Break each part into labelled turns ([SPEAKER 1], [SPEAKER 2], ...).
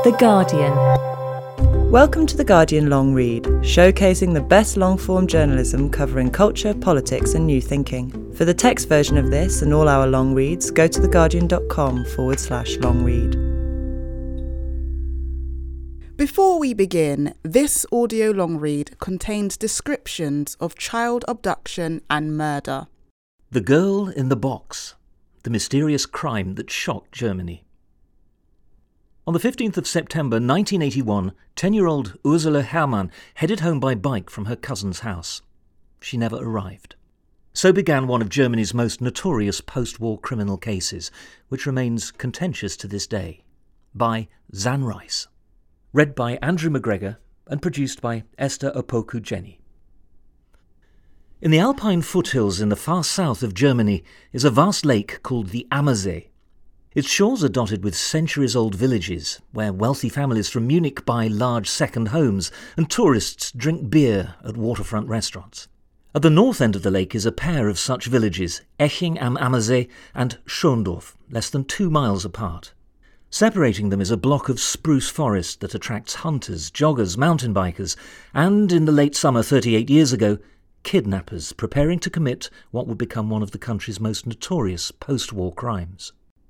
[SPEAKER 1] The Guardian.
[SPEAKER 2] Welcome to The Guardian Long Read, showcasing the best long-form journalism covering culture, politics and new thinking. For the text version of this and all our long reads, go to theguardian.com/long read.
[SPEAKER 3] Before we begin, this audio long read contains descriptions of child abduction and murder.
[SPEAKER 4] The Girl in the Box, the mysterious crime that shocked Germany. On the 15th of September 1981, 10-year-old Ursula Herrmann headed home by bike from her cousin's house. She never arrived. So began one of Germany's most notorious post-war criminal cases, which remains contentious to this day, by Zan Rice. Read by Andrew McGregor and produced by Esther Opoku-Jenny. In the Alpine foothills in the far south of Germany is a vast lake called the Ammersee. Its shores are dotted with centuries-old villages, where wealthy families from Munich buy large second homes and tourists drink beer at waterfront restaurants. At the north end of the lake is a pair of such villages, Eching am Ammersee and Schondorf, less than 2 miles apart. Separating them is a block of spruce forest that attracts hunters, joggers, mountain bikers, and, in the late summer 38 years ago, kidnappers preparing to commit what would become one of the country's most notorious post-war crimes.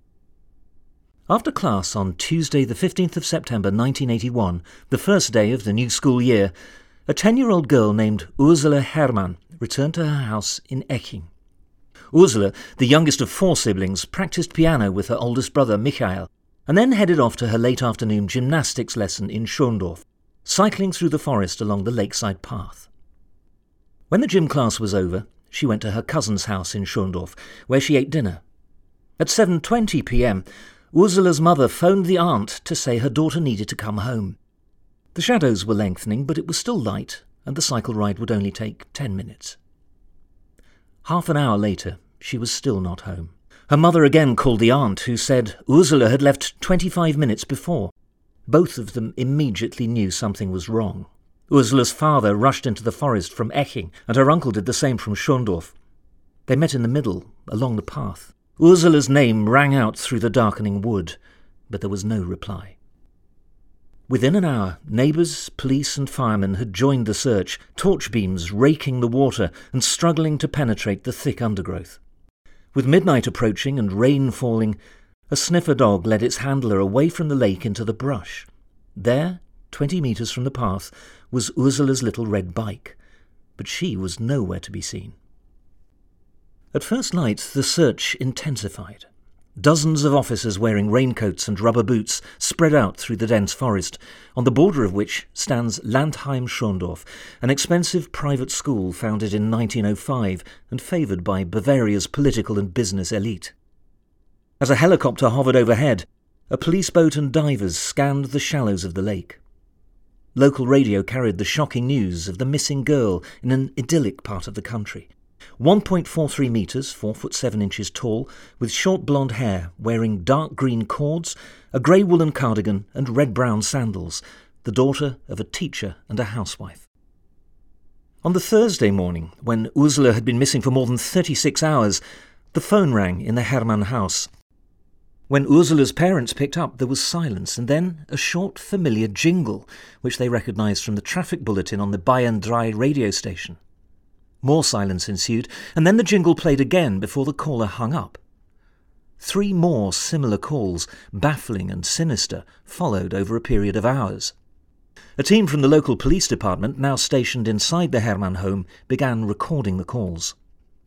[SPEAKER 4] After class on Tuesday the 15th of September 1981, the first day of the new school year, a 10-year-old girl named Ursula Herrmann returned to her house in Eching. Ursula, the youngest of 4 siblings, practiced piano with her oldest brother Michael, and then headed off to her late afternoon gymnastics lesson in Schondorf, cycling through the forest along the lakeside path. When the gym class was over, she went to her cousin's house in Schondorf, where she ate dinner. At 7:20 p.m, Ursula's mother phoned the aunt to say her daughter needed to come home. The shadows were lengthening, but it was still light, and the cycle ride would only take 10 minutes. Half an hour later, she was still not home. Her mother again called the aunt, who said Ursula had left 25 minutes before. Both of them immediately knew something was wrong. Ursula's father rushed into the forest from Eching, and her uncle did the same from Schondorf. They met in the middle, along the path. Ursula's name rang out through the darkening wood, but there was no reply. Within an hour, neighbours, police and firemen had joined the search, torch beams raking the water and struggling to penetrate the thick undergrowth. With midnight approaching and rain falling, a sniffer dog led its handler away from the lake into the brush. There, 20 metres from the path, was Ursula's little red bike, but she was nowhere to be seen. At first light, the search intensified. Dozens of officers wearing raincoats and rubber boots spread out through the dense forest, on the border of which stands Landheim Schondorf, an expensive private school founded in 1905 and favoured by Bavaria's political and business elite. As a helicopter hovered overhead, a police boat and divers scanned the shallows of the lake. Local radio carried the shocking news of the missing girl in an idyllic part of the country. 1.43 metres, 4 foot 7 inches tall, with short blonde hair, wearing dark green cords, a grey woolen cardigan and red-brown sandals, the daughter of a teacher and a housewife. On the Thursday morning, when Ursula had been missing for more than 36 hours, the phone rang in the Herrmann house. When Ursula's parents picked up, there was silence, and then a short, familiar jingle, which they recognised from the traffic bulletin on the Bayern 3 radio station. More silence ensued, and then the jingle played again before the caller hung up. 3 more similar calls, baffling and sinister, followed over a period of hours. A team from the local police department, now stationed inside the Herrmann home, began recording the calls.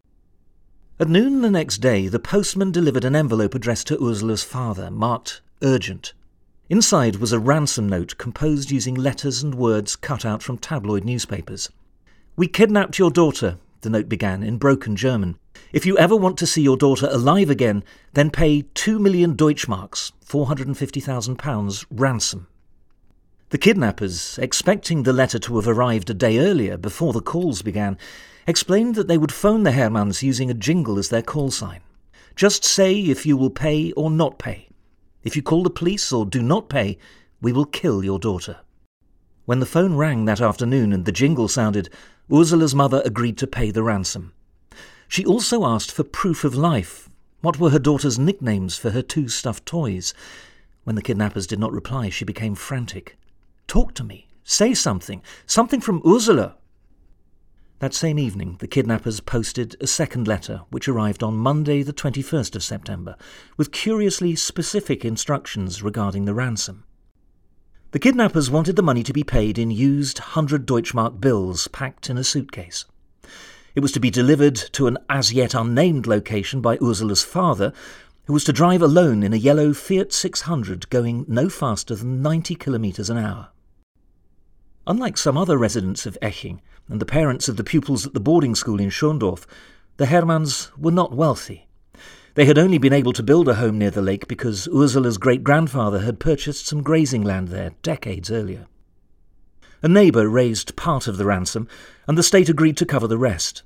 [SPEAKER 4] At noon the next day, the postman delivered an envelope addressed to Ursula's father, marked Urgent. Inside was a ransom note composed using letters and words cut out from tabloid newspapers. "We kidnapped your daughter," the note began in broken German. "If you ever want to see your daughter alive again, then pay 2 million Deutschmarks, £450,000 ransom." The kidnappers, expecting the letter to have arrived a day earlier, before the calls began, explained that they would phone the Herrmanns using a jingle as their call sign. "Just say if you will pay or not pay. If you call the police or do not pay, we will kill your daughter." When the phone rang that afternoon and the jingle sounded, Ursula's mother agreed to pay the ransom. She also asked for proof of life. What were her daughter's nicknames for her 2 stuffed toys? When the kidnappers did not reply, she became frantic. "Talk to me. Say something. Something from Ursula." That same evening, the kidnappers posted a second letter, which arrived on Monday the 21st of September, with curiously specific instructions regarding the ransom. The kidnappers wanted the money to be paid in used 100 Deutschmark bills packed in a suitcase. It was to be delivered to an as-yet unnamed location by Ursula's father, who was to drive alone in a yellow Fiat 600 going no faster than 90 kilometres an hour. Unlike some other residents of Eching and the parents of the pupils at the boarding school in Schondorf, the Hermanns were not wealthy. They had only been able to build a home near the lake because Ursula's great-grandfather had purchased some grazing land there decades earlier. A neighbour raised part of the ransom, and the state agreed to cover the rest.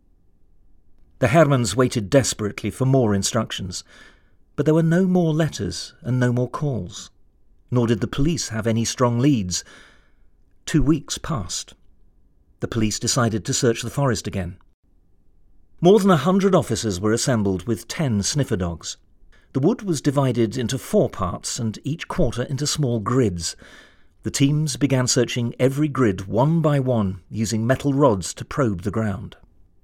[SPEAKER 4] The Hermanns waited desperately for more instructions, but there were no more letters and no more calls, nor did the police have any strong leads. 2 weeks passed. The police decided to search the forest again. More than 100 officers were assembled with 10 sniffer dogs. The wood was divided into 4 parts and each quarter into small grids. The teams began searching every grid one by one, using metal rods to probe the ground.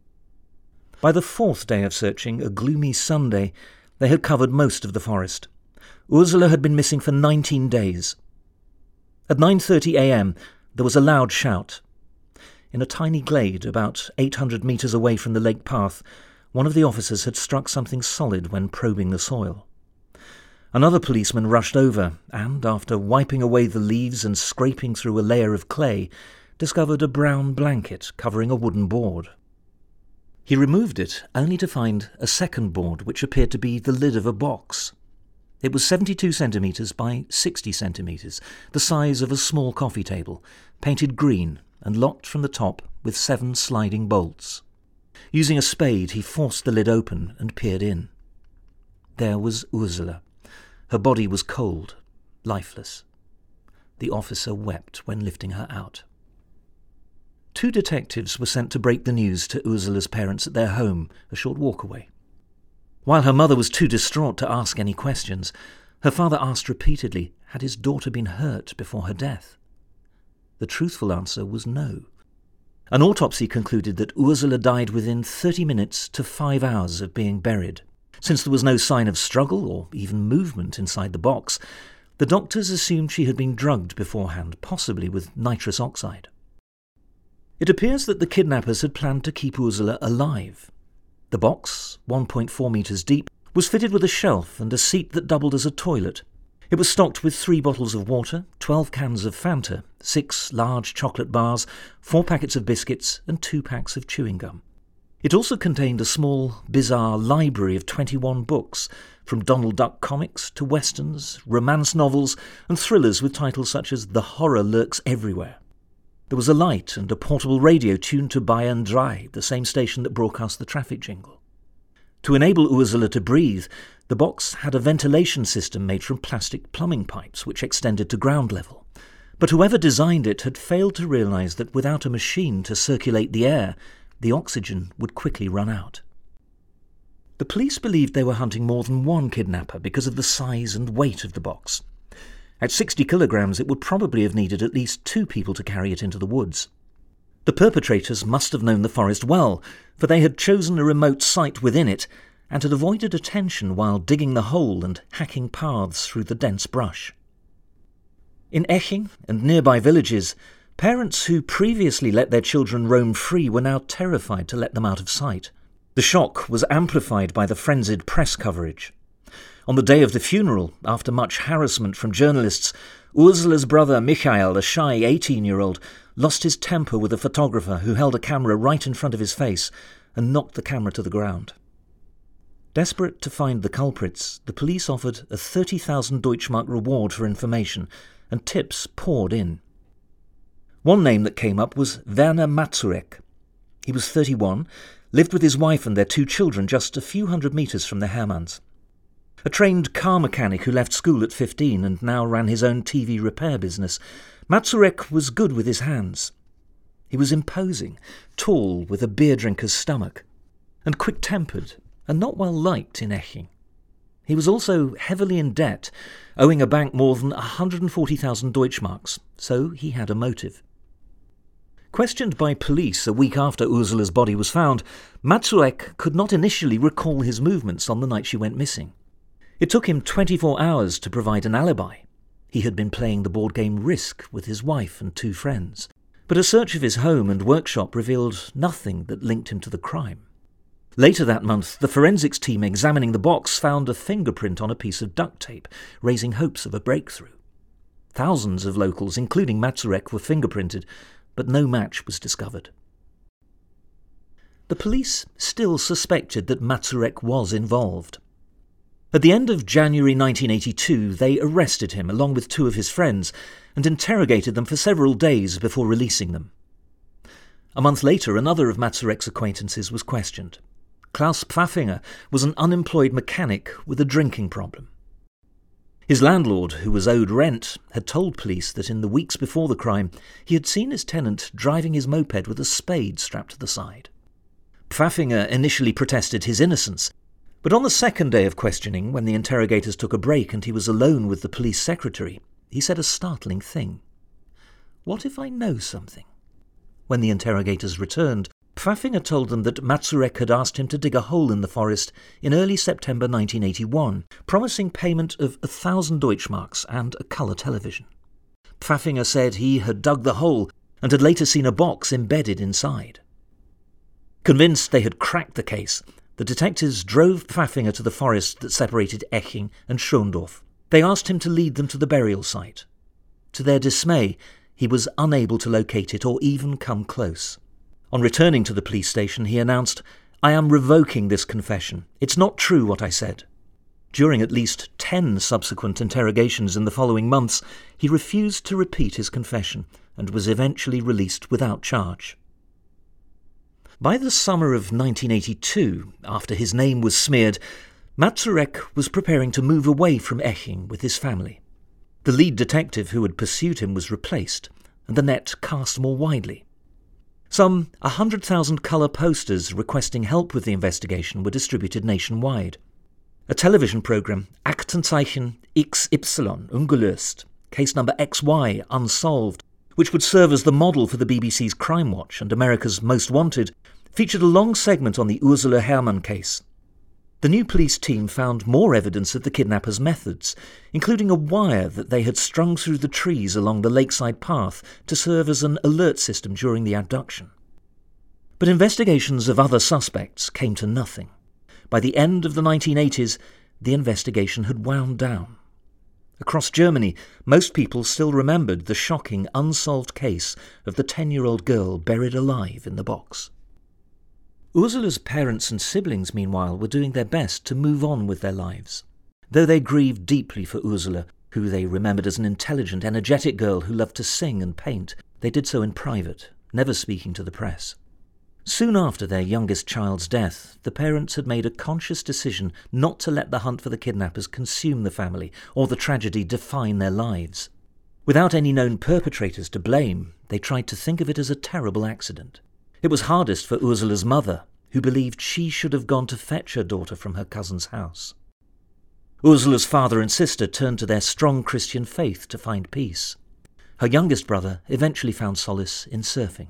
[SPEAKER 4] By the 4th day of searching, a gloomy Sunday, they had covered most of the forest. Ursula had been missing for 19 days. At 9:30 a.m., there was a loud shout. In a tiny glade about 800 metres away from the lake path, one of the officers had struck something solid when probing the soil. Another policeman rushed over and, after wiping away the leaves and scraping through a layer of clay, discovered a brown blanket covering a wooden board. He removed it, only to find a second board which appeared to be the lid of a box. It was 72 centimetres by 60 centimetres, the size of a small coffee table, painted green and locked from the top with 7 sliding bolts. Using a spade, he forced the lid open and peered in. There was Ursula. Her body was cold, lifeless. The officer wept when lifting her out. 2 detectives were sent to break the news to Ursula's parents at their home, a short walk away. While her mother was too distraught to ask any questions, her father asked repeatedly, had his daughter been hurt before her death? The truthful answer was no. An autopsy concluded that Ursula died within 30 minutes to 5 hours of being buried. Since there was no sign of struggle or even movement inside the box, the doctors assumed she had been drugged beforehand, possibly with nitrous oxide. It appears that the kidnappers had planned to keep Ursula alive. The box, 1.4 metres deep, was fitted with a shelf and a seat that doubled as a toilet. It was stocked with 3 bottles of water, 12 cans of Fanta, 6 large chocolate bars, 4 packets of biscuits and 2 packs of chewing gum. It also contained a small, bizarre library of 21 books, from Donald Duck comics to westerns, romance novels and thrillers with titles such as The Horror Lurks Everywhere. There was a light and a portable radio tuned to Bayern 3, the same station that broadcast the traffic jingle. To enable Ursula to breathe, the box had a ventilation system made from plastic plumbing pipes which extended to ground level. But whoever designed it had failed to realise that without a machine to circulate the air, the oxygen would quickly run out. The police believed they were hunting more than one kidnapper because of the size and weight of the box. At 60 kilograms, it would probably have needed at least 2 people to carry it into the woods. The perpetrators must have known the forest well, for they had chosen a remote site within it and had avoided attention while digging the hole and hacking paths through the dense brush. In Eching and nearby villages, parents who previously let their children roam free were now terrified to let them out of sight. The shock was amplified by the frenzied press coverage. On the day of the funeral, after much harassment from journalists, Ursula's brother Michael, a shy 18-year-old, lost his temper with a photographer who held a camera right in front of his face and knocked the camera to the ground. Desperate to find the culprits, the police offered a 30,000 Deutschmark reward for information, and tips poured in. One name that came up was Werner Mazurek. He was 31, lived with his wife and their 2 children just a few hundred metres from the Hermanns. A trained car mechanic who left school at 15 and now ran his own TV repair business, Mazurek was good with his hands. He was imposing, tall with a beer drinker's stomach, and quick-tempered and not well liked in Eching. He was also heavily in debt, owing a bank more than 140,000 Deutschmarks, so he had a motive. Questioned by police a week after Ursula's body was found, Mazurek could not initially recall his movements on the night she went missing. It took him 24 hours to provide an alibi. He had been playing the board game Risk with his wife and 2 friends, but a search of his home and workshop revealed nothing that linked him to the crime. Later that month, the forensics team examining the box found a fingerprint on a piece of duct tape, raising hopes of a breakthrough. Thousands of locals, including Mazurek, were fingerprinted, but no match was discovered. The police still suspected that Mazurek was involved. At the end of January 1982, they arrested him along with 2 of his friends and interrogated them for several days before releasing them. A month later, another of Mazurek's acquaintances was questioned. Klaus Pfaffinger was an unemployed mechanic with a drinking problem. His landlord, who was owed rent, had told police that in the weeks before the crime he had seen his tenant driving his moped with a spade strapped to the side. Pfaffinger initially protested his innocence, but on the second day of questioning, when the interrogators took a break and he was alone with the police secretary, he said a startling thing. "What if I know something?" When the interrogators returned, Pfaffinger told them that Mazurek had asked him to dig a hole in the forest in early September 1981, promising payment of 1,000 Deutschmarks and a colour television. Pfaffinger said he had dug the hole and had later seen a box embedded inside. Convinced they had cracked the case, the detectives drove Pfaffinger to the forest that separated Eching and Schondorf. They asked him to lead them to the burial site. To their dismay, he was unable to locate it or even come close. On returning to the police station, he announced, "I am revoking this confession. It's not true what I said." During at least 10 subsequent interrogations in the following months, he refused to repeat his confession and was eventually released without charge. By the summer of 1982, after his name was smeared, Mazurek was preparing to move away from Eching with his family. The lead detective who had pursued him was replaced, and the net cast more widely. Some 100,000 colour posters requesting help with the investigation were distributed nationwide. A television programme, Aktenzeichen XY ungelöst, case number XY unsolved, which would serve as the model for the BBC's Crime Watch and America's Most Wanted, featured a long segment on the Ursula Herrmann case. The new police team found more evidence of the kidnappers' methods, including a wire that they had strung through the trees along the lakeside path to serve as an alert system during the abduction. But investigations of other suspects came to nothing. By the end of the 1980s, the investigation had wound down. Across Germany, most people still remembered the shocking, unsolved case of the 10-year-old girl buried alive in the box. Ursula's parents and siblings, meanwhile, were doing their best to move on with their lives. Though they grieved deeply for Ursula, who they remembered as an intelligent, energetic girl who loved to sing and paint, they did so in private, never speaking to the press. Soon after their youngest child's death, the parents had made a conscious decision not to let the hunt for the kidnappers consume the family or the tragedy define their lives. Without any known perpetrators to blame, they tried to think of it as a terrible accident. It was hardest for Ursula's mother, who believed she should have gone to fetch her daughter from her cousin's house. Ursula's father and sister turned to their strong Christian faith to find peace. Her youngest brother eventually found solace in surfing.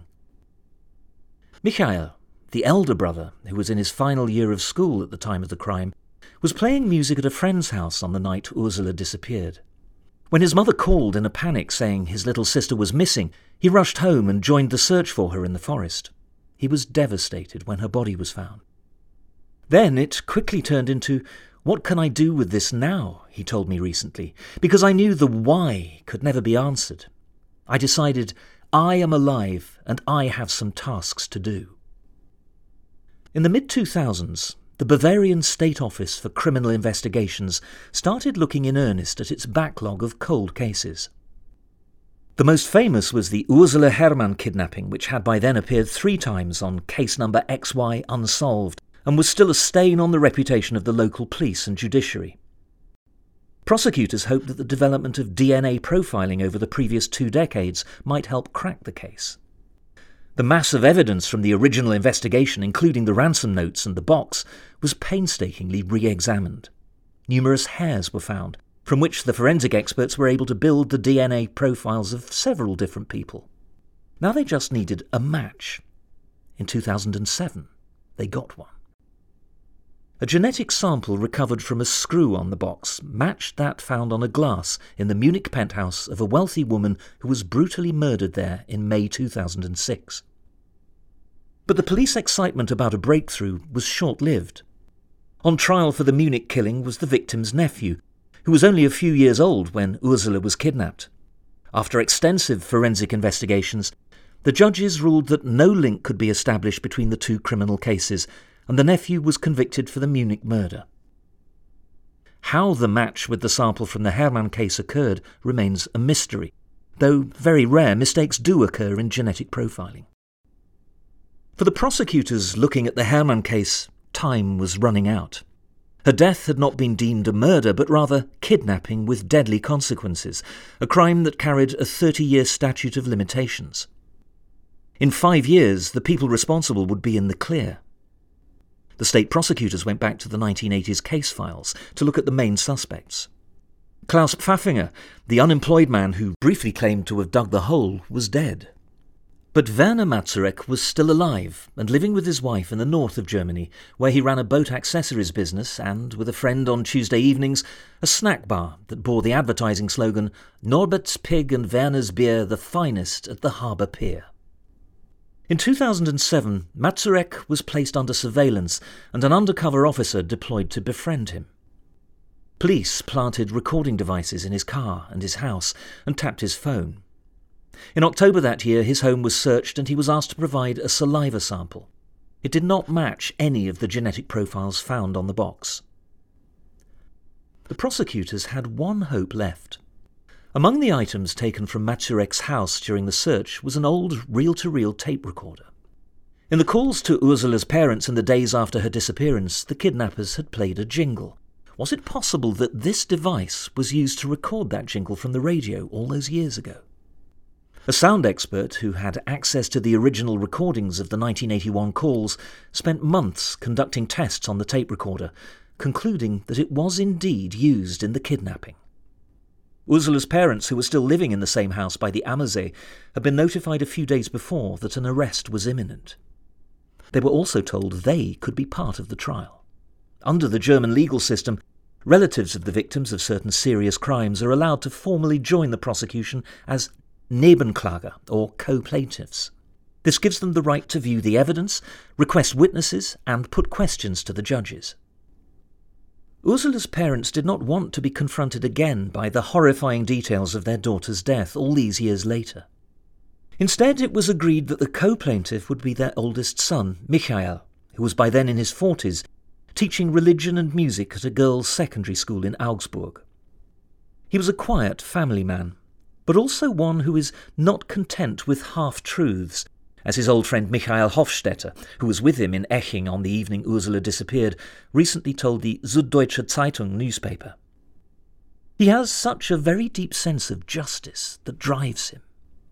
[SPEAKER 4] Michael, the elder brother, who was in his final year of school at the time of the crime, was playing music at a friend's house on the night Ursula disappeared. When his mother called in a panic saying his little sister was missing, he rushed home and joined the search for her in the forest. He was devastated when her body was found. Then it quickly turned into, "What can I do with this now?" he told me recently, because I knew the why could never be answered. I decided, I am alive and I have some tasks to do. In the mid-2000s, the Bavarian State Office for Criminal Investigations started looking in earnest at its backlog of cold cases. The most famous was the Ursula Herrmann kidnapping, which had by then appeared 3 times on case number XY unsolved, and was still a stain on the reputation of the local police and judiciary. Prosecutors hoped that the development of DNA profiling over the previous 2 decades might help crack the case. The mass of evidence from the original investigation, including the ransom notes and the box, was painstakingly re-examined. Numerous hairs were found, from which the forensic experts were able to build the DNA profiles of several different people. Now they just needed a match. In 2007, they got one. A genetic sample recovered from a screw on the box matched that found on a glass in the Munich penthouse of a wealthy woman who was brutally murdered there in May 2006. But the police excitement about a breakthrough was short-lived. On trial for the Munich killing was the victim's nephew, who was only a few years old when Ursula was kidnapped. After extensive forensic investigations, the judges ruled that no link could be established between the two criminal cases, and the nephew was convicted for the Munich murder. How the match with the sample from the Hermann case occurred remains a mystery, though very rare mistakes do occur in genetic profiling. For the prosecutors looking at the Hermann case, time was running out. Her death had not been deemed a murder, but rather kidnapping with deadly consequences, a crime that carried a 30-year statute of limitations. In 5 years, the people responsible would be in the clear. The state prosecutors went back to the 1980s case files to look at the main suspects. Klaus Pfaffinger, the unemployed man who briefly claimed to have dug the hole, was dead. But Werner Mazurek was still alive and living with his wife in the north of Germany, where he ran a boat accessories business and, with a friend on Tuesday evenings, a snack bar that bore the advertising slogan, "Norbert's Pig and Werner's Beer, the finest at the harbour pier." In 2007, Mazurek was placed under surveillance and an undercover officer deployed to befriend him. Police planted recording devices in his car and his house and tapped his phone. In October that year, his home was searched and he was asked to provide a saliva sample. It did not match any of the genetic profiles found on the box. The prosecutors had one hope left. Among the items taken from Mazurek's house during the search was an old reel-to-reel tape recorder. In the calls to Ursula's parents in the days after her disappearance, the kidnappers had played a jingle. Was it possible that this device was used to record that jingle from the radio all those years ago? A sound expert who had access to the original recordings of the 1981 calls spent months conducting tests on the tape recorder, concluding that it was indeed used in the kidnapping. Ursula's parents, who were still living in the same house by the Ammersee, had been notified a few days before that an arrest was imminent. They were also told they could be part of the trial. Under the German legal system, relatives of the victims of certain serious crimes are allowed to formally join the prosecution as Nebenklager, or co-plaintiffs. This gives them the right to view the evidence, request witnesses, and put questions to the judges. Ursula's parents did not want to be confronted again by the horrifying details of their daughter's death all these years later. Instead, it was agreed that the co-plaintiff would be their oldest son, Michael, who was by then in his 40s, teaching religion and music at a girls' secondary school in Augsburg. He was a quiet family man, but also one who is not content with half-truths, as his old friend Michael Hofstetter, who was with him in Eching on the evening Ursula disappeared, recently told the Süddeutsche Zeitung newspaper. He has such a very deep sense of justice that drives him.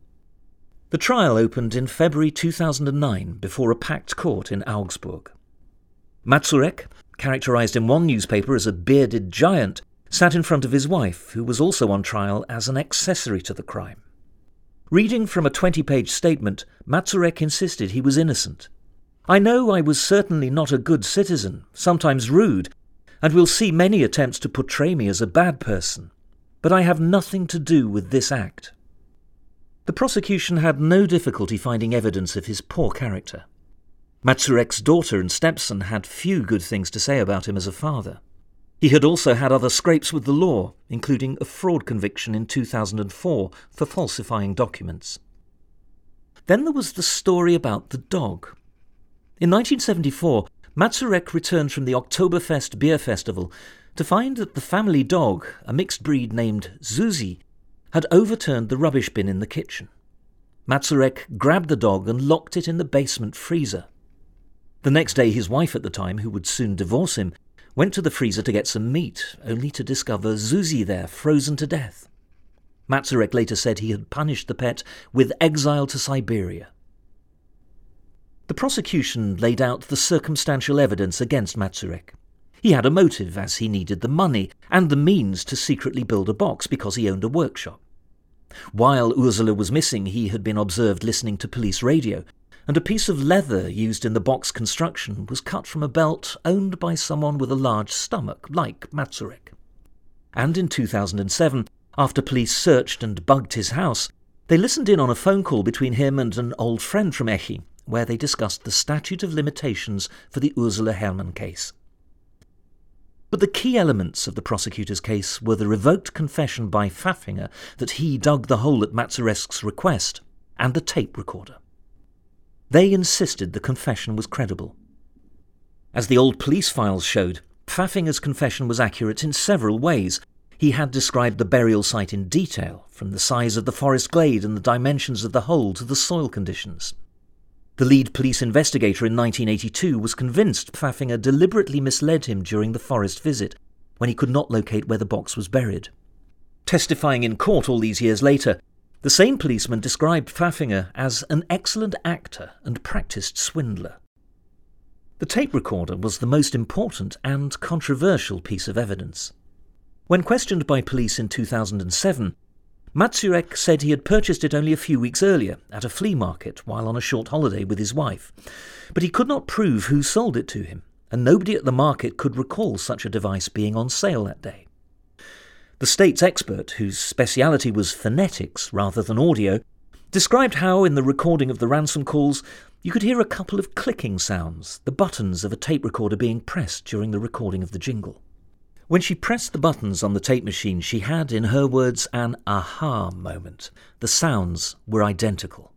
[SPEAKER 4] The trial opened in February 2009 before a packed court in Augsburg. Mazurek, characterised in one newspaper as a bearded giant, sat in front of his wife, who was also on trial as an accessory to the crime. Reading from a 20-page statement, Mazurek insisted he was innocent. "I know I was certainly not a good citizen, sometimes rude, and will see many attempts to portray me as a bad person, but I have nothing to do with this act." The prosecution had no difficulty finding evidence of his poor character. Mazurek's daughter and stepson had few good things to say about him as a father. He had also had other scrapes with the law, including a fraud conviction in 2004 for falsifying documents. Then there was the story about the dog. In 1974, Mazurek returned from the Oktoberfest beer festival to find that the family dog, a mixed breed named Susi, had overturned the rubbish bin in the kitchen. Mazurek grabbed the dog and locked it in the basement freezer. The next day, his wife at the time, who would soon divorce him, went to the freezer to get some meat, only to discover Susi there, frozen to death. Mazurek later said he had punished the pet with exile to Siberia. The prosecution laid out the circumstantial evidence against Mazurek. He had a motive, as he needed the money and the means to secretly build a box because he owned a workshop. While Ursula was missing, he had been observed listening to police radio, and a piece of leather used in the box construction was cut from a belt owned by someone with a large stomach, like Mazurek. And in 2007, after police searched and bugged his house, they listened in on a phone call between him and an old friend from Echy, where they discussed the statute of limitations for the Ursula Herrmann case. But the key elements of the prosecutor's case were the revoked confession by Pfaffinger that he dug the hole at Mazurek's request, and the tape recorder. They insisted the confession was credible. As the old police files showed, Pfaffinger's confession was accurate in several ways. He had described the burial site in detail, from the size of the forest glade and the dimensions of the hole to the soil conditions. The lead police investigator in 1982 was convinced Pfaffinger deliberately misled him during the forest visit, when he could not locate where the box was buried. Testifying in court all these years later, the same policeman described Pfaffinger as an excellent actor and practised swindler. The tape recorder was the most important and controversial piece of evidence. When questioned by police in 2007, Mazurek said he had purchased it only a few weeks earlier at a flea market while on a short holiday with his wife, but he could not prove who sold it to him, and nobody at the market could recall such a device being on sale that day. The state's expert, whose speciality was phonetics rather than audio, described how in the recording of the ransom calls you could hear a couple of clicking sounds, the buttons of a tape recorder being pressed during the recording of the jingle. When she pressed the buttons on the tape machine, she had, in her words, an aha moment. The sounds were identical.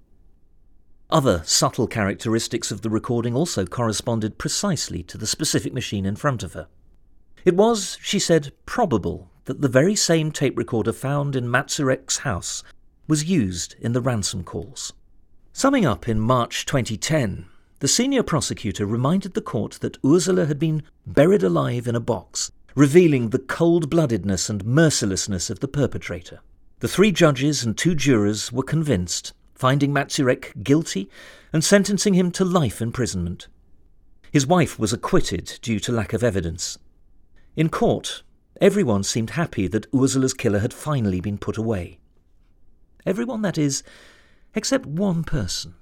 [SPEAKER 4] Other subtle characteristics of the recording also corresponded precisely to the specific machine in front of her. It was, she said, probable that the very same tape recorder found in Mazurek's house was used in the ransom calls. Summing up in March 2010, the senior prosecutor reminded the court that Ursula had been buried alive in a box, revealing the cold-bloodedness and mercilessness of the perpetrator. The 3 judges and 2 jurors were convinced, finding Mazurek guilty and sentencing him to life imprisonment. His wife was acquitted due to lack of evidence. In court, everyone seemed happy that Ursula's killer had finally been put away. Everyone, that is, except one person.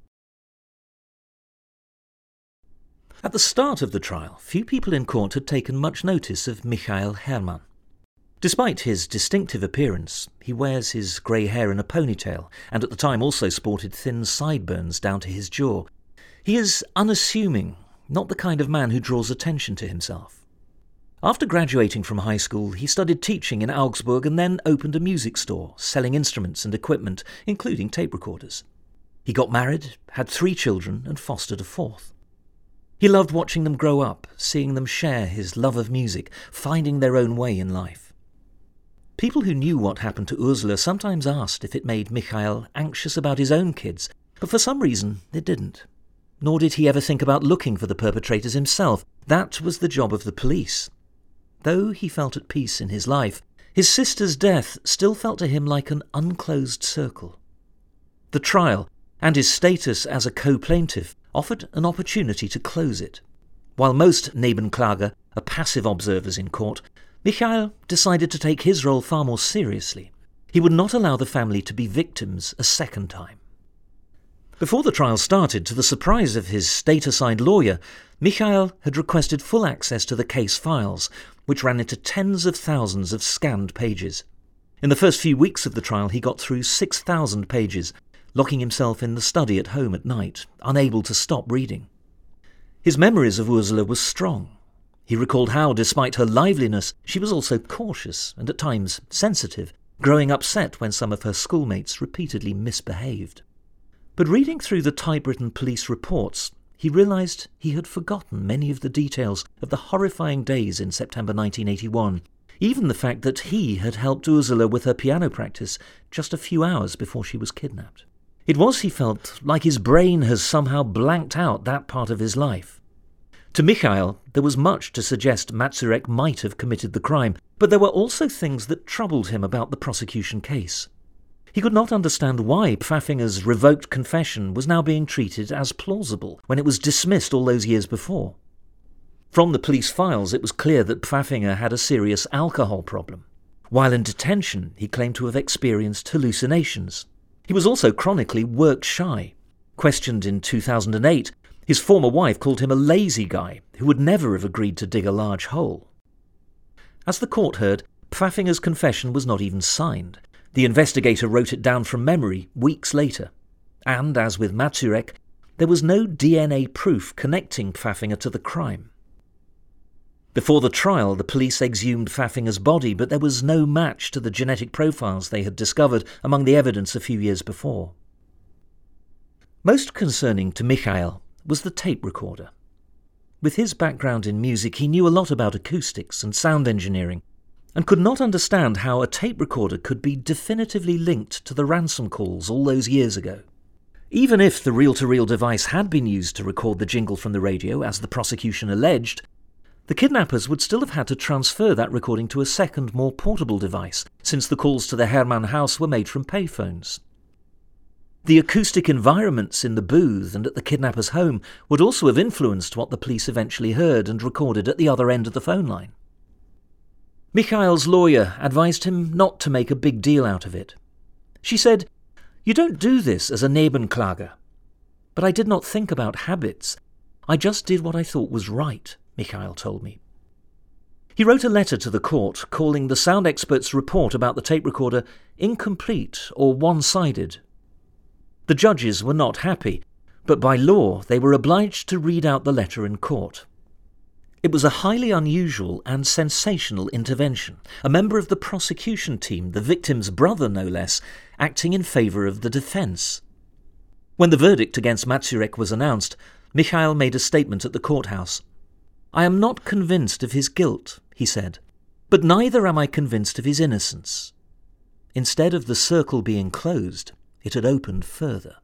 [SPEAKER 4] At the start of the trial, few people in court had taken much notice of Michael Herrmann. Despite his distinctive appearance, he wears his grey hair in a ponytail, and at the time also sported thin sideburns down to his jaw. He is unassuming, not the kind of man who draws attention to himself. After graduating from high school, he studied teaching in Augsburg and then opened a music store, selling instruments and equipment, including tape recorders. He got married, had 3 children, and fostered a 4th. He loved watching them grow up, seeing them share his love of music, finding their own way in life. People who knew what happened to Ursula sometimes asked if it made Michael anxious about his own kids, but for some reason it didn't. Nor did he ever think about looking for the perpetrators himself. That was the job of the police. Though he felt at peace in his life, his sister's death still felt to him like an unclosed circle. The trial, and his status as a co-plaintiff, offered an opportunity to close it. While most Nebenklager are passive observers in court, Michael decided to take his role far more seriously. He would not allow the family to be victims a second time. Before the trial started, to the surprise of his state-assigned lawyer, Michael had requested full access to the case files, which ran into tens of thousands of scanned pages. In the first few weeks of the trial, he got through 6,000 pages, locking himself in the study at home at night, unable to stop reading. His memories of Ursula were strong. He recalled how, despite her liveliness, she was also cautious and at times sensitive, growing upset when some of her schoolmates repeatedly misbehaved. But reading through the typewritten police reports, he realised he had forgotten many of the details of the horrifying days in September 1981, even the fact that he had helped Ursula with her piano practice just a few hours before she was kidnapped. It was, he felt, like his brain has somehow blanked out that part of his life. To Michael, there was much to suggest Mazurek might have committed the crime, but there were also things that troubled him about the prosecution case. He could not understand why Pfaffinger's revoked confession was now being treated as plausible when it was dismissed all those years before. From the police files, it was clear that Pfaffinger had a serious alcohol problem. While in detention, he claimed to have experienced hallucinations. He was also chronically work-shy. Questioned in 2008, his former wife called him a lazy guy who would never have agreed to dig a large hole. As the court heard, Pfaffinger's confession was not even signed. The investigator wrote it down from memory weeks later. And, as with Mazurek, there was no DNA proof connecting Pfaffinger to the crime. Before the trial, the police exhumed Pfaffinger's body, but there was no match to the genetic profiles they had discovered among the evidence a few years before. Most concerning to Michael was the tape recorder. With his background in music, he knew a lot about acoustics and sound engineering, and could not understand how a tape recorder could be definitively linked to the ransom calls all those years ago. Even if the reel-to-reel device had been used to record the jingle from the radio, as the prosecution alleged, the kidnappers would still have had to transfer that recording to a second, more portable device, since the calls to the Hermann house were made from payphones. The acoustic environments in the booth and at the kidnapper's home would also have influenced what the police eventually heard and recorded at the other end of the phone line. Michael's lawyer advised him not to make a big deal out of it. She said, "You don't do this as a Nebenklage." But I did not think about habits. I just did what I thought was right, Michael told me. He wrote a letter to the court calling the sound expert's report about the tape recorder incomplete or one-sided. The judges were not happy, but by law they were obliged to read out the letter in court. It was a highly unusual and sensational intervention, a member of the prosecution team, the victim's brother no less, acting in favour of the defence. When the verdict against Mazurek was announced, Michael made a statement at the courthouse. "I am not convinced of his guilt," he said, "but neither am I convinced of his innocence." Instead of the circle being closed, it had opened further.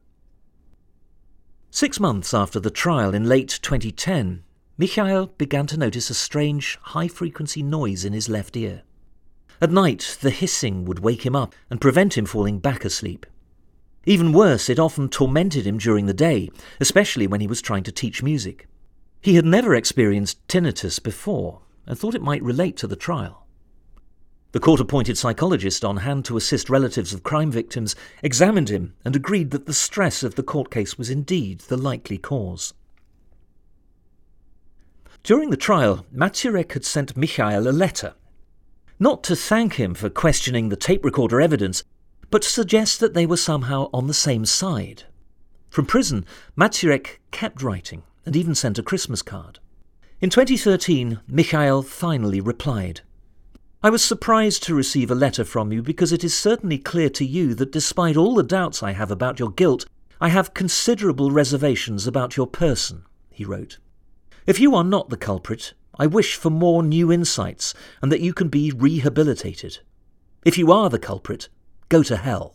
[SPEAKER 4] 6 months after the trial in late 2010, Michael began to notice a strange, high-frequency noise in his left ear. At night, the hissing would wake him up and prevent him falling back asleep. Even worse, it often tormented him during the day, especially when he was trying to teach music. He had never experienced tinnitus before and thought it might relate to the trial. The court-appointed psychologist on hand to assist relatives of crime victims examined him and agreed that the stress of the court case was indeed the likely cause. During the trial, Mazurek had sent Michael a letter, not to thank him for questioning the tape recorder evidence, but to suggest that they were somehow on the same side. From prison, Mazurek kept writing and even sent a Christmas card. In 2013, Michael finally replied, "I was surprised to receive a letter from you because it is certainly clear to you that despite all the doubts I have about your guilt, I have considerable reservations about your person," he wrote. "If you are not the culprit, I wish for more new insights and that you can be rehabilitated. If you are the culprit, go to hell."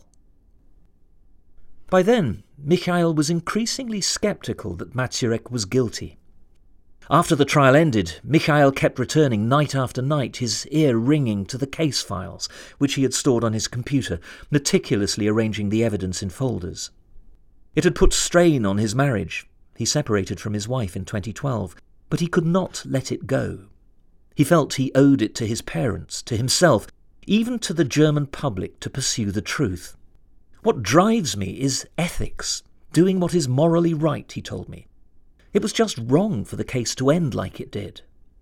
[SPEAKER 4] By then, Michael was increasingly sceptical that Mazurek was guilty. After the trial ended, Michael kept returning night after night, his ear ringing to the case files, which he had stored on his computer, meticulously arranging the evidence in folders. It had put strain on his marriage. He separated from his wife in 2012, but he could not let it go. He felt he owed it to his parents, to himself, even to the German public to pursue the truth. "What drives me is ethics, doing what is morally right," he told me. It was just wrong for the case to end like it did.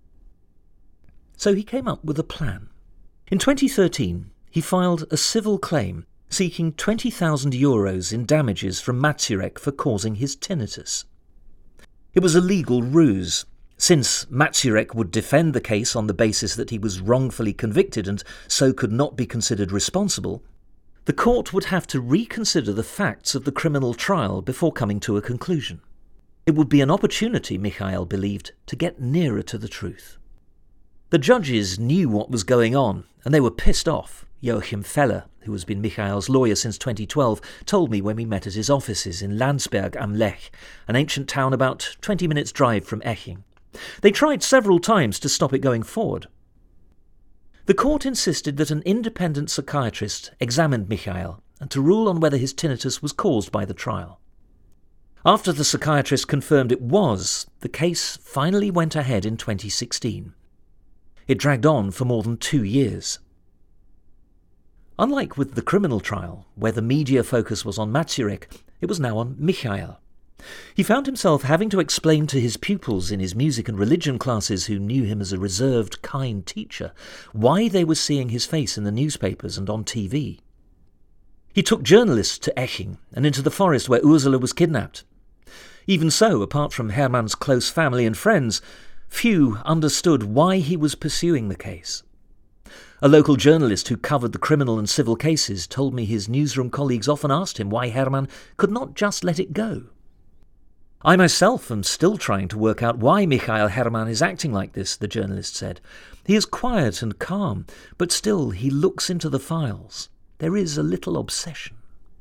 [SPEAKER 4] So he came up with a plan. In 2013, he filed a civil claim seeking €20,000 in damages from Mazurek for causing his tinnitus. It was a legal ruse. Since Mazurek would defend the case on the basis that he was wrongfully convicted and so could not be considered responsible, the court would have to reconsider the facts of the criminal trial before coming to a conclusion. It would be an opportunity, Michael believed, to get nearer to the truth. The judges knew what was going on, and they were pissed off. Joachim Feller, who has been Michael's lawyer since 2012, told me when we met at his offices in Landsberg am Lech, an ancient town about 20 minutes' drive from Eching. They tried several times to stop it going forward. The court insisted that an independent psychiatrist examined Michael and to rule on whether his tinnitus was caused by the trial. After the psychiatrist confirmed it was, the case finally went ahead in 2016. It dragged on for more than 2 years. Unlike with the criminal trial, where the media focus was on Maciejek, it was now on Michael. He found himself having to explain to his pupils in his music and religion classes, who knew him as a reserved, kind teacher, why they were seeing his face in the newspapers and on TV. He took journalists to Eching and into the forest where Ursula was kidnapped. Even so, apart from Hermann's close family and friends, few understood why he was pursuing the case. A local journalist who covered the criminal and civil cases told me his newsroom colleagues often asked him why Hermann could not just let it go. I myself am still trying to work out why Michael Hermann is acting like this, the journalist said. He is quiet and calm, but still he looks into the files. There is a little obsession.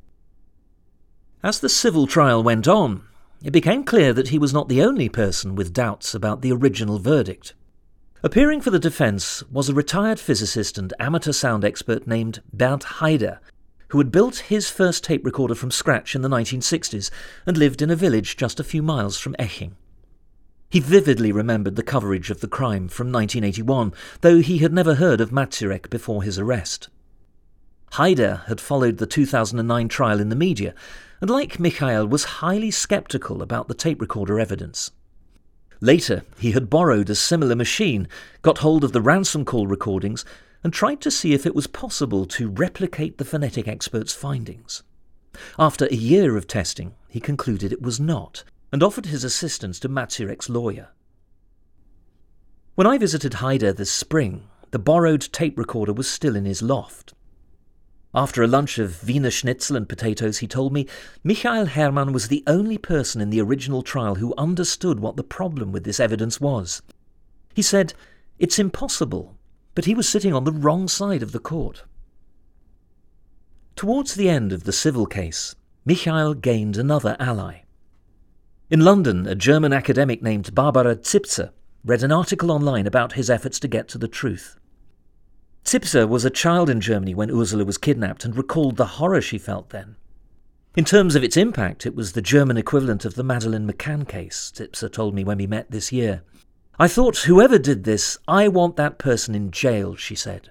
[SPEAKER 4] As the civil trial went on, it became clear that he was not the only person with doubts about the original verdict. Appearing for the defence was a retired physicist and amateur sound expert named Bernd Haider, who had built his first tape recorder from scratch in the 1960s and lived in a village just a few miles from Eching. He vividly remembered the coverage of the crime from 1981, though he had never heard of Maciejek before his arrest. Haider had followed the 2009 trial in the media, and like Michael was highly sceptical about the tape recorder evidence. Later, he had borrowed a similar machine, got hold of the ransom call recordings, and tried to see if it was possible to replicate the phonetic expert's findings. After a year of testing, he concluded it was not, and offered his assistance to Maciejek's lawyer. When I visited Haider this spring, the borrowed tape recorder was still in his loft. After a lunch of Wiener Schnitzel and potatoes, he told me Michael Hermann was the only person in the original trial who understood what the problem with this evidence was. He said, "It's impossible," but he was sitting on the wrong side of the court. Towards the end of the civil case, Michael gained another ally. In London, a German academic named Barbara Zipser read an article online about his efforts to get to the truth. Zipser was a child in Germany when Ursula was kidnapped and recalled the horror she felt then. In terms of its impact, it was the German equivalent of the Madeleine McCann case, Zipser told me when we met this year. "I thought, whoever did this, I want that person in jail," she said.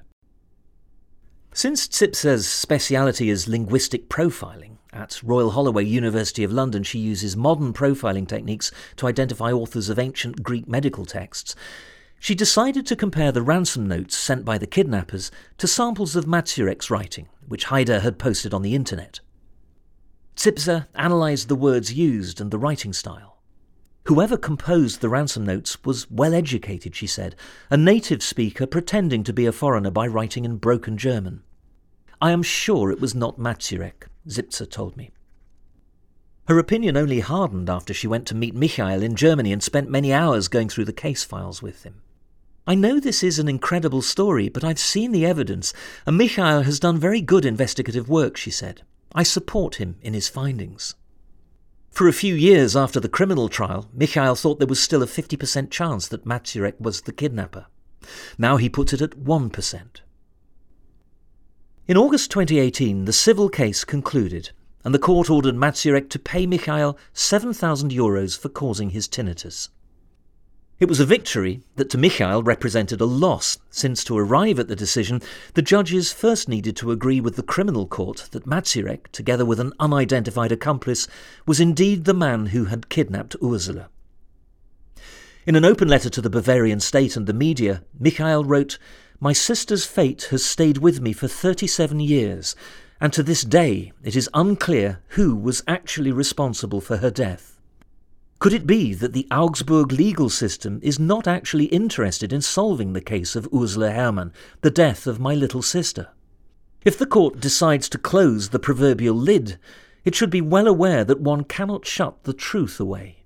[SPEAKER 4] Since Zipser's speciality is linguistic profiling, at Royal Holloway, University of London she uses modern profiling techniques to identify authors of ancient Greek medical texts, she decided to compare the ransom notes sent by the kidnappers to samples of Maciejek's writing, which Haider had posted on the internet. Zipser analysed the words used and the writing style. Whoever composed the ransom notes was well educated, she said, a native speaker pretending to be a foreigner by writing in broken German. "I am sure it was not Maciejek," Zipser told me. Her opinion only hardened after she went to meet Michael in Germany and spent many hours going through the case files with him. "I know this is an incredible story, but I've seen the evidence, and Michael has done very good investigative work," she said. "I support him in his findings." For a few years after the criminal trial, Michael thought there was still a 50% chance that Maciejek was the kidnapper. Now he puts it at 1%. In August 2018, the civil case concluded, and the court ordered Maciejek to pay Michael €7,000 for causing his tinnitus. It was a victory that to Michael represented a loss, since to arrive at the decision, the judges first needed to agree with the criminal court that Maciejek, together with an unidentified accomplice, was indeed the man who had kidnapped Ursula. In an open letter to the Bavarian state and the media, Michael wrote, "My sister's fate has stayed with me for 37 years, and to this day it is unclear who was actually responsible for her death. Could it be that the Augsburg legal system is not actually interested in solving the case of Ursula Hermann, the death of my little sister? If the court decides to close the proverbial lid, it should be well aware that one cannot shut the truth away."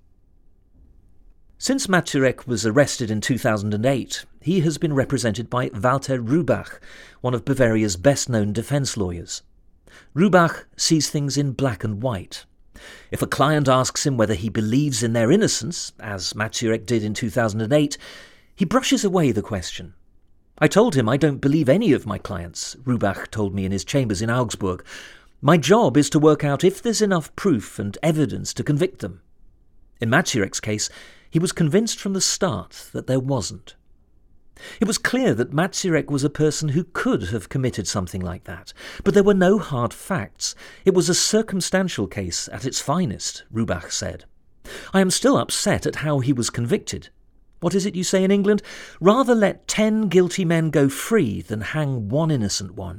[SPEAKER 4] Since Maciejek was arrested in 2008, he has been represented by Walter Rubach, one of Bavaria's best-known defence lawyers. Rubach sees things in black and white. If a client asks him whether he believes in their innocence, as Maciejek did in 2008, he brushes away the question. "I told him I don't believe any of my clients," Rubach told me in his chambers in Augsburg. My job is to work out if there's enough proof and evidence to convict them. In Maciurek's case, he was convinced from the start that there wasn't. It was clear that Maciurek was a person who could have committed something like that, but there were no hard facts. It was a circumstantial case at its finest, Rubach said. I am still upset at how he was convicted. What is it you say in England? Rather let 10 guilty men go free than hang one innocent one.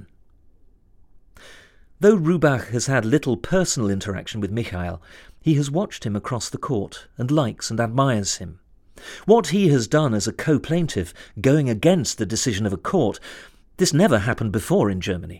[SPEAKER 4] Though Rubach has had little personal interaction with Michael, he has watched him across the court and likes and admires him. What he has done as a co-plaintiff, going against the decision of a court, this never happened before in Germany.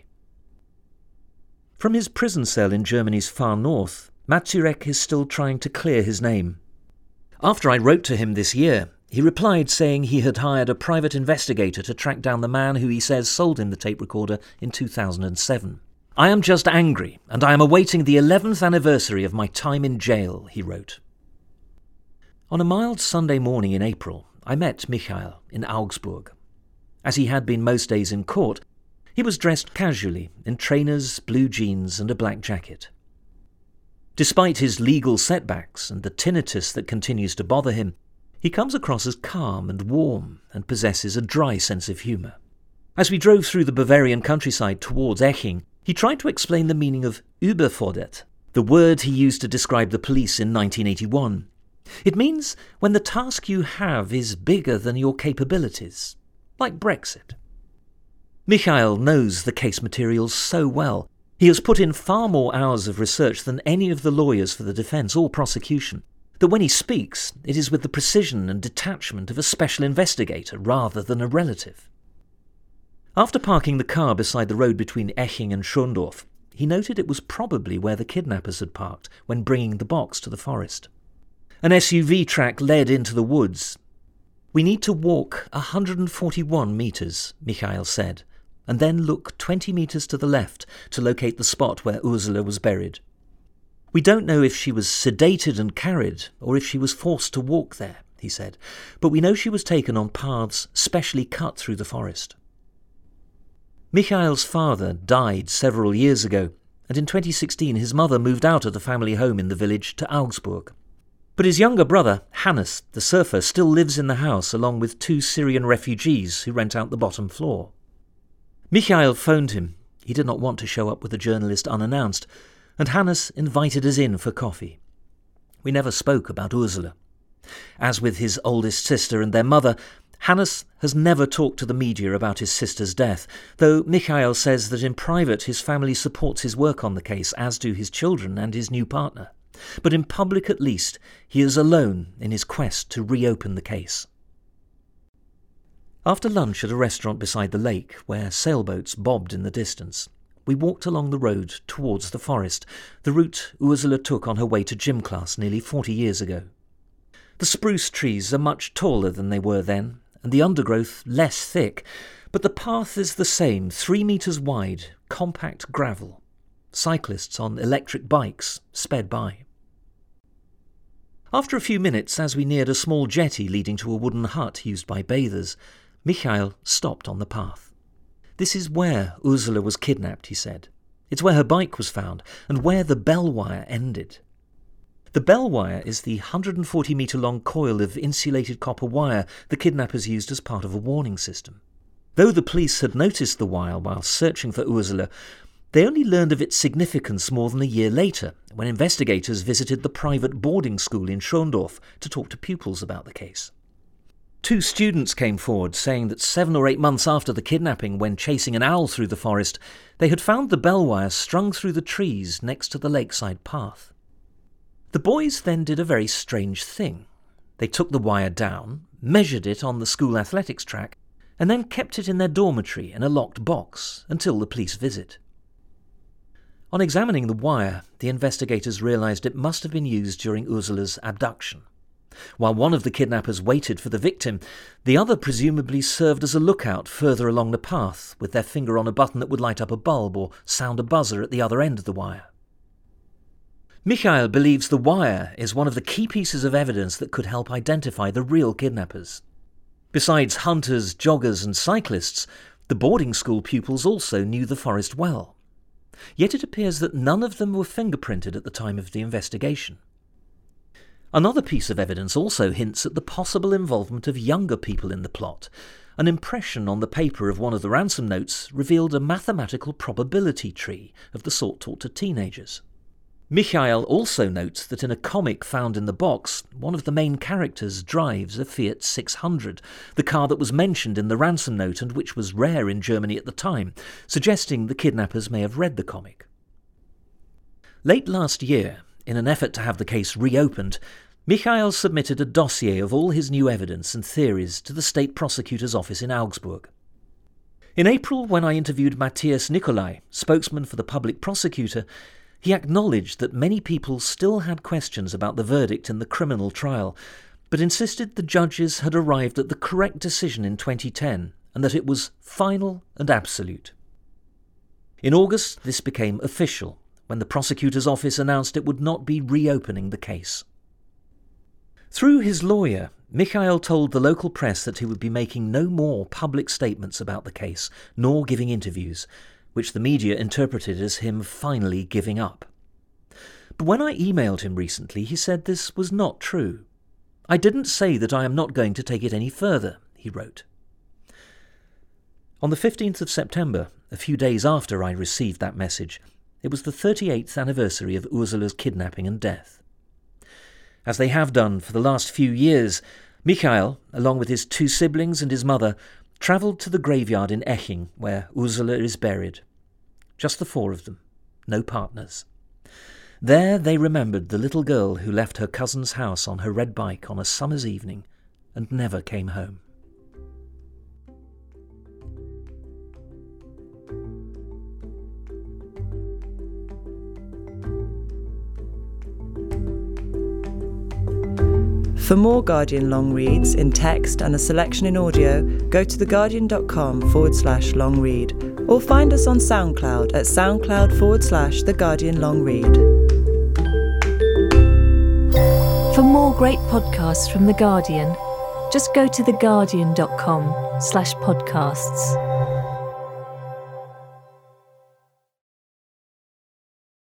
[SPEAKER 4] From his prison cell in Germany's far north, Maciurek is still trying to clear his name. After I wrote to him this year, he replied saying he had hired a private investigator to track down the man who he says sold him the tape recorder in 2007. I am just angry, and I am awaiting the 11th anniversary of my time in jail, he wrote. On a mild Sunday morning in April, I met Michael in Augsburg. As he had been most days in court, he was dressed casually in trainers, blue jeans and a black jacket. Despite his legal setbacks and the tinnitus that continues to bother him, he comes across as calm and warm and possesses a dry sense of humour. As we drove through the Bavarian countryside towards Eching, he tried to explain the meaning of überfordert, the word he used to describe the police in 1981. It means when the task you have is bigger than your capabilities, like Brexit. Michael knows the case materials so well. He has put in far more hours of research than any of the lawyers for the defence or prosecution, that when he speaks, it is with the precision and detachment of a special investigator rather than a relative. After parking the car beside the road between Eching and Schorndorf, he noted it was probably where the kidnappers had parked when bringing the box to the forest. An SUV track led into the woods. We need to walk 141 metres, Michael said, and then look 20 metres to the left to locate the spot where Ursula was buried. We don't know if she was sedated and carried, or if she was forced to walk there, he said, but we know she was taken on paths specially cut through the forest. Michael's father died several years ago, and in 2016 his mother moved out of the family home in the village to Augsburg. But his younger brother, Hannes, the surfer, still lives in the house along with 2 Syrian refugees who rent out the bottom floor. Michael phoned him. He did not want to show up with a journalist unannounced, and Hannes invited us in for coffee. We never spoke about Ursula. As with his oldest sister and their mother, Hannes has never talked to the media about his sister's death, though Michael says that in private his family supports his work on the case, as do his children and his new partner. But in public at least, he is alone in his quest to reopen the case. After lunch at a restaurant beside the lake, where sailboats bobbed in the distance, we walked along the road towards the forest, the route Ursula took on her way to gym class nearly 40 years ago. The spruce trees are much taller than they were then, and the undergrowth less thick, but the path is the same, 3 metres wide, compact gravel. Cyclists on electric bikes sped by. After a few minutes, as we neared a small jetty leading to a wooden hut used by bathers, Michael stopped on the path. This is where Ursula was kidnapped, he said. It's where her bike was found, and where the bell wire ended. The bell wire is the 140-metre-long coil of insulated copper wire the kidnappers used as part of a warning system. Though the police had noticed the wire while searching for Ursula, they only learned of its significance more than a year later, when investigators visited the private boarding school in Schorndorf to talk to pupils about the case. 2 students came forward saying that 7 or 8 months after the kidnapping, when chasing an owl through the forest, they had found the bell wire strung through the trees next to the lakeside path. The boys then did a very strange thing. They took the wire down, measured it on the school athletics track, and then kept it in their dormitory in a locked box until the police visit. On examining the wire, the investigators realised it must have been used during Ursula's abduction. While one of the kidnappers waited for the victim, the other presumably served as a lookout further along the path, with their finger on a button that would light up a bulb or sound a buzzer at the other end of the wire. Michael believes the wire is one of the key pieces of evidence that could help identify the real kidnappers. Besides hunters, joggers and cyclists, the boarding school pupils also knew the forest well. Yet it appears that none of them were fingerprinted at the time of the investigation. Another piece of evidence also hints at the possible involvement of younger people in the plot. An impression on the paper of one of the ransom notes revealed a mathematical probability tree of the sort taught to teenagers. Michael also notes that in a comic found in the box, one of the main characters drives a Fiat 600, the car that was mentioned in the ransom note and which was rare in Germany at the time, suggesting the kidnappers may have read the comic. Late last year, in an effort to have the case reopened, Michael submitted a dossier of all his new evidence and theories to the state prosecutor's office in Augsburg. In April, when I interviewed Matthias Nicolai, spokesman for the public prosecutor, he acknowledged that many people still had questions about the verdict in the criminal trial, but insisted the judges had arrived at the correct decision in 2010 and that it was final and absolute. In August, this became official, when the prosecutor's office announced it would not be reopening the case. Through his lawyer, Michael told the local press that he would be making no more public statements about the case, nor giving interviews, which the media interpreted as him finally giving up. But when I emailed him recently, he said this was not true. "I didn't say that I am not going to take it any further," he wrote. On the 15th of September, a few days after I received that message, it was the 38th anniversary of Ursula's kidnapping and death. As they have done for the last few years, Michael, along with his two siblings and his mother, travelled to the graveyard in Eching, where Ursula is buried. Just the four of them, no partners. There they remembered the little girl who left her cousin's house on her red bike on a summer's evening and never came home.
[SPEAKER 2] For more Guardian long reads in text and a selection in audio, go to theguardian.com/long read or find us on SoundCloud at SoundCloud/The Guardian Long Read.
[SPEAKER 1] For more great podcasts from The Guardian, just go to theguardian.com/podcasts.